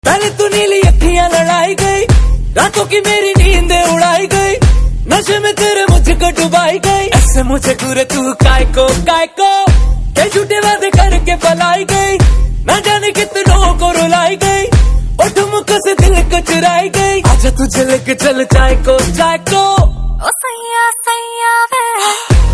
पहले तू नीली अखियां लड़ाई गई, रातों की मेरी नींद उड़ाई गई, नशे में तेरे मुझको डुबाई गई। ऐसे मुझे घूरे तू काय को के झूठे वादे करके पलाई गई, ना जाने कितनों को रुलाई गई, और ठुमकों से दिल को चुराई गई। आजा तुझे लेके चल चाय को ओ सैया सैया वे